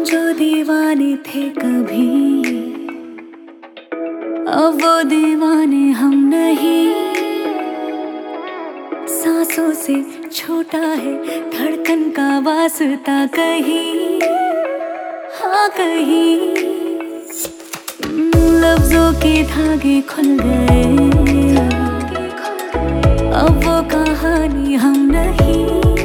जो दीवाने थे कभी, अब वो दीवाने हम नहीं। सांसों से छोटा है धड़कन का वास्ता कहीं, हाँ कहीं। लफ्जों के धागे खुल गए, अब वो कहानी हम नहीं।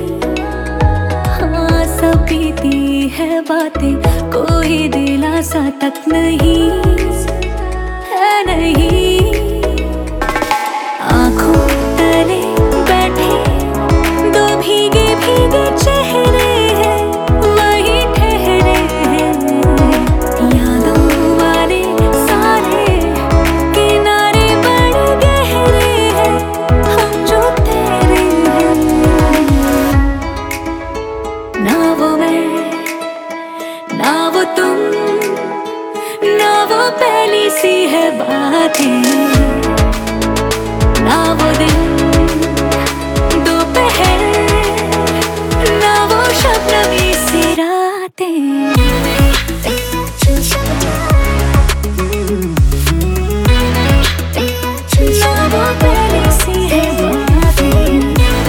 हाँ सब बीती है बातें, कोई दिलासा तक नहीं है, नहीं। आँखों तले बैठे दो भीगे भीगे चेहरे हैं, वहीं ठहरे हैं। यादों वाले सारे किनारे बड़े गहरे हैं, हम जो तेरे हैं। ना वो मैं, ना वो तुम, ना वो पहली सी है बातें, ना वो दिन दोपहर, ना वो शबनमी सी रातें। ना वो पहली सी है बातें,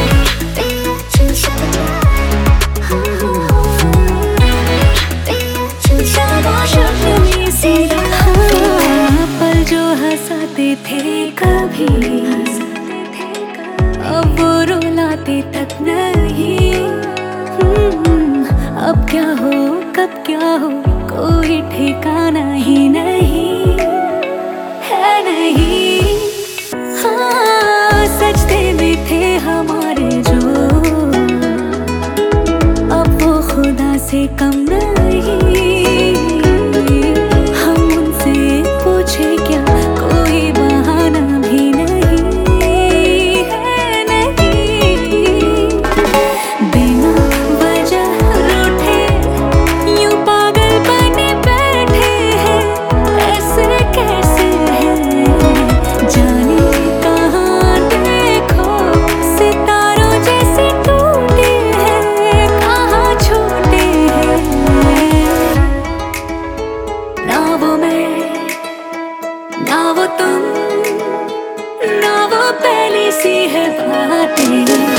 ना वो शबनमी सी रातें। पल जो हंसाते थे कभी, अब वो रुलाते तक नहीं। अब क्या हो कब क्या हो कोई ठिकाना ही नहीं है, नहीं। हाँ सजदे में थे हमारे जो, अब वो खुदा से कम नहीं। हम उनसे पूछे क्या, कोई बहाना भी नहीं है, नहीं। बिना वजह रूठे यूं पागल बने बैठे हैं, ऐसे कैसे हैं। जाने कहाँ देखो सितारों जैसे टूटे हैं, कहाँ छूटे हैं। ना वो मैं, ना वो तुम, ना वो पहली सी है बातें।